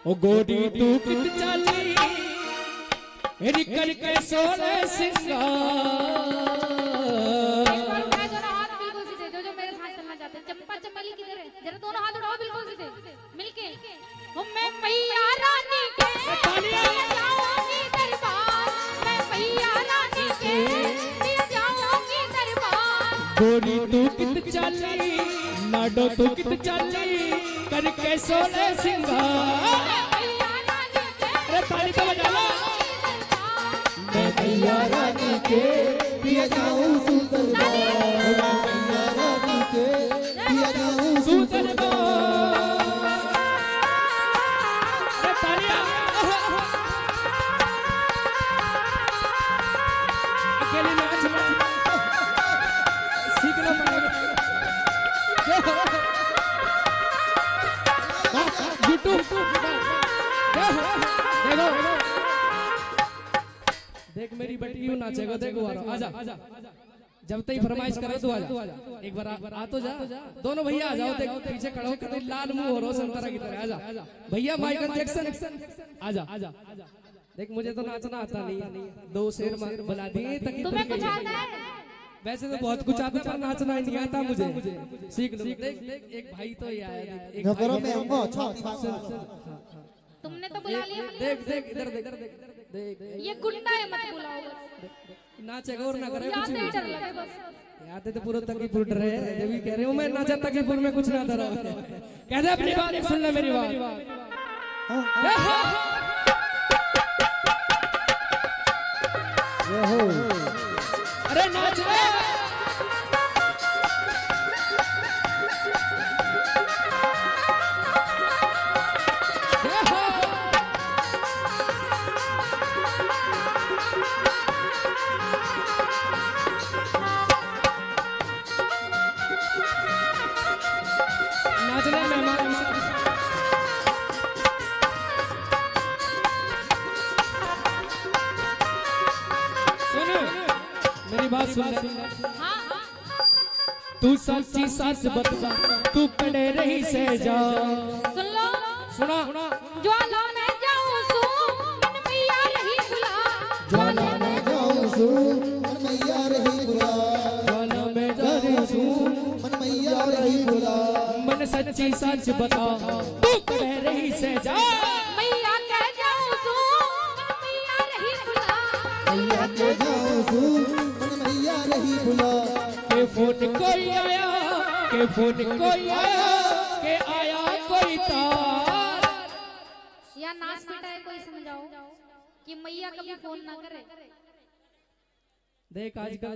ओ गोरी तू कित चली हेरी करके सोले सिंगार। जो मेरे साथ चलना चाहते हैं। चंपा चमेली किधर है? जरा दोनों हाथ उठाओ बिल्कुल सीधे मिलके। मैं मैया रानी के जाऊंगी दरबार, मैं मैया रानी के जाऊंगी दरबार। गोरी तू कित चली लाडो तू कित चली करके सोले सिंगार। अरे ताली तो बजा लो। मैं मैया रानी के पिया जाऊं सुदरबार, मैं मैया रानी के पिया जाऊं सुदरबार। अरे तालियां अकेले नाच मत सीखना पड़ेगा। यूट्यूब देखो देख मेरी बेटी क्यों नाचेगा। देखो आजा जब तक फरमाइश करे तो आजा एक बार आ तो जा। दोनों भैया आ जाओ। देख पीछे खड़े होकर लाल मुंह हो रहा संतरा की तरह। आजा भैया माइकल जैक्सन आजा। देख मुझे तो नाचना आता नहीं, दो शेर बना दिए। तुम्हें कुछ आता है? वैसे तो बहुत कुछ आता पर नाचना ही नहीं आता मुझे। सीख लो। देख एक भाई तो ये आया। तुमने तो बुला लिया। देख इधर देख ये गुंडा है, मत बुलाओ। नाचेगा और ना करे कुछ याद भी। डर लगे बस। याद है तो पूरा तकीपुर डरे है। जब भी कह रहे हूं मैं नाचा तकीपुर में कुछ ना डरा। कह दे अपनी बात सुन ले मेरी बात। अरे नाच रे। नाचने मेहमान सुन मेरी बात सुन ले। तू सच्ची सच बता तू पड़े रही से जा। सुन लो सुना ज्वाला में जाऊं सू मन मैया रही बुला, ज्वाला में जाऊं सू मन मैया रही बुला, ज्वाला में जाऊं सू मन मैया रही बुला। मन सच्ची सच बता तू पड़े रही से जा। मैया कह जाऊं सू मन मैया रही बुला, मैया के जाऊं सू मन मैया रही बुला। के फोन कोई आया, के फोन कोई आया, के आया कोई तार। या नाच पिटाए कोई समझाओ कि मैया कभी फोन ना करे। देख आजकल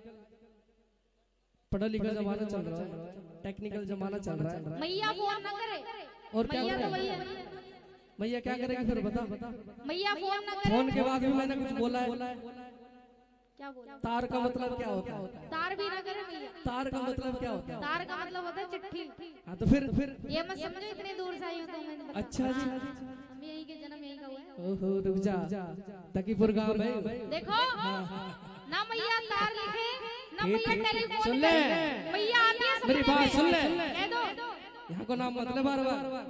पढ़ा लिखा जमाना चल रहा है, टेक्निकल जमाना चल रहा है। मैया फोन ना करे। और क्या मैया तो करे? वही है। मैया क्या करेगी फिर बता। मैया फोन ना करे। फोन के बाद भी मैंने कुछ बोला है। क्या बोला? तार का मतलब क्या होता है? तार भी ना करे मैया। तार का मतलब क्या होता है? तार का मतलब होता है चिट्ठी। हाँ तो फिर ये मत समझो इतने दूर से आई हूँ तो मैंने बताया। अच्छा जी। हम यहीं के जन्म यहीं का हुआ है। ओहो रुक जा तकीपुर गांव में देखो ना मैया तार लिखे ना मैया टेलीफोन सुन ले मैया आती है मेरी बात सुन ले। कह दो यहाँ को नाम मतलब बार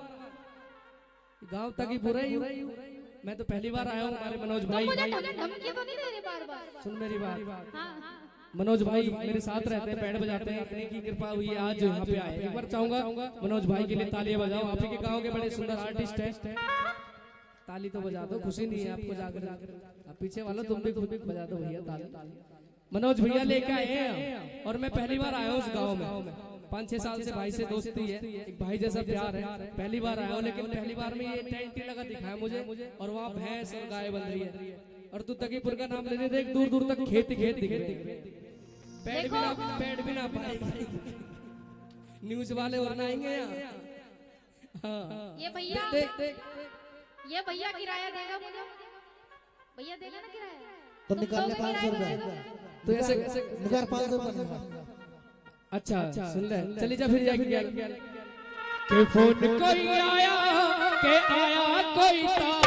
गांव तकीपुर ही हूँ मैं। तो पहली बार आया हूँ। हमारे मनोज भाई मुझे धमकी तो नहीं दे रही बार-बार। सुन मेरी बात। हाँ मनोज भाई मेरे साथ रहते हैं, बैंड बजाते हैं। इतने की कृपा हुई है आज जो यहाँ पे आए। एक बार चाहूंगा मनोज भाई के लिए तालियां बजाओ। आप ही के गांव के बड़े सुंदर आर्टिस्ट है। ताली तो बजा दो, खुशी नहीं है आपको जाकर। आप पीछे वालों तुम भी खुद बजा दो भैया ताली। मनोज भैया लेके आए हैं और मैं पहली बार आया हूँ उस गाँव में। 5-6 साल से भाई से दोस्ती है, एक भाई जैसा प्यार है। पहली बार आया हूँ लेकिन पहली बार में ये टेंट ही लगा दिखाया मुझे। और वहाँ भैंस और गाय बन रही है। और तू तकीपुर का नाम लेने देख दूर दूर तक खेत दिख रहे। पेड़ भी ना पाए। न्यूज वाले और ना आएंगे यहाँ। ये भैया देख ये भैया किराया देगा मुझे। भैया देगा ना किराया तो निकालने 500 रुपए। तो ऐसे निकाल 500 रुपए। अच्छा सुन ले चली जा फिर जाके के फोन कोई आया, के आया कोई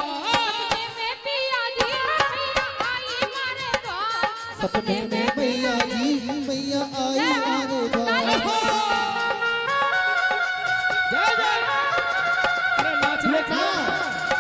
सपने में मैया जी मैया आई हमारे द्वार। जय जय। अरे नाच ले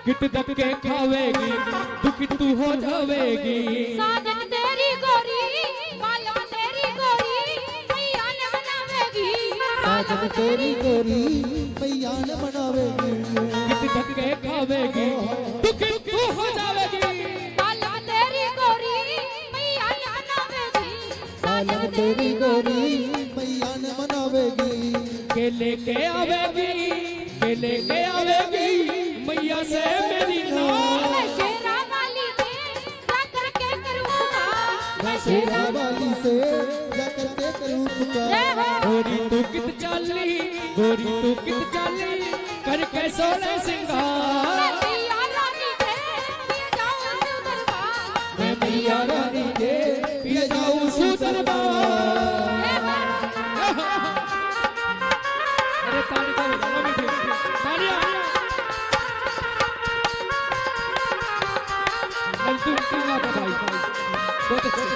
कित धक्के खावेगी दुखी तू हो जावेगी। साजन तेरी गोरी बाला तेरी गोरी मैया ने मनावेगी। साजन तेरी गोरी मैया ने मनावेगी। कित धक्के खावेगी दुखी तू हो जावेगी। बाला तेरी गोरी मैया ने मनावेगी। साजन तेरी गोरी मैया ने मनावेगी। के लेके आवेगी के लेके आवेगी मैया से मेरी नाम। शेरा वाली से जाकर के करूँगा। मैं शेरा वाली से जाकर के करूँ पुकार। गोरी तू कित चाली गोरी तू कित चाली करके सोने सिंगार। मैया रानी के पिए जाऊँ दरबार। मैं मैया रानी के पिए जाऊँ सुदरबार। अरे ताली तो बजाओ मीठी तालियां। तू ना भाई बहुत अच्छे।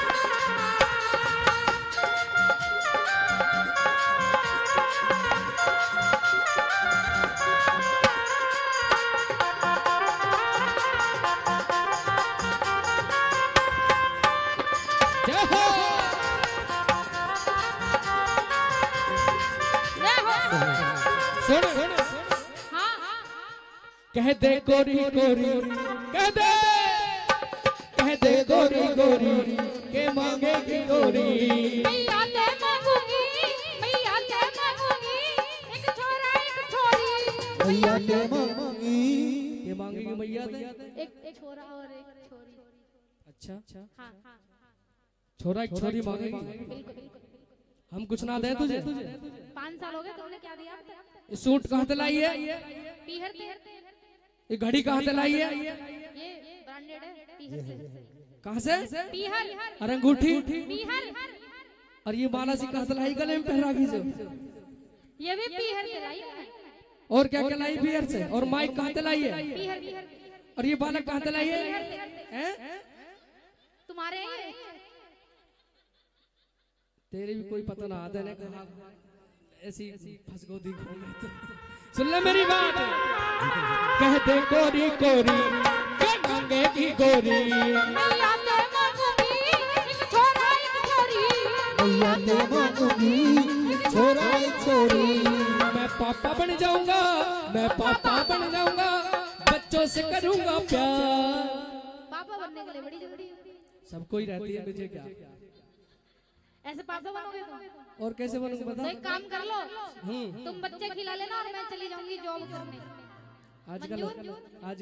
जय हो सुन कह दे गोरी गोरी कह दे गोरी गोरी के मांगेगी गोरी। मैया ते मांगूंगी मैया ते मांगूंगी एक छोरा एक छोरी। मैया के मांगी के मांगेगी मैया ते एक छोरा और एक छोरी। अच्छा हाँ छोरा एक छोरी मांगेगी। बिल्कुल बिल्कुल। हम कुछ ना दे तुझे। 5 साल हो गए तुमने क्या दिया अब तक? ये सूट कहाँ से लाई है पीहर ते ये घड़ी कहाँ से लाई है ये ब्रांडेड है पीहर से। कहाँ से पीहर और अंगूठी पीहर और ये माला सी कहाँ से लाई गले में पहरा की जो। ये भी पीहर से लाई हूं मैं। और क्या क्या लाई बियर से और माइक कहाँ से लाई है पीहर और ये बालक कहाँ से लाई है तुम्हारे ये तेरे भी कोई पता ना आता है कहा ऐसी फसगोदी घूमे तो सुन ले मेरी बात। कह दे गोरी गोरी के मांगेगी गोरी। मैया ते मांगूंगी एक छोरा एक छोरी। मैया के मांगूंगी छोरा एक छोरी। मैं पापा बन जाऊंगा मैं पापा बन जाऊंगा बच्चों से करूंगा प्यार। पापा बनने के लिए बड़ी जरूरी है। सबको ही रहती है मुझे क्या ऐसे पापा बनोगे तुम? और कैसे बनूंगा तो बता। एक काम कर लो तुम बच्चे खिला लेना और मैं चली जाऊंगी जॉब करने। आजकल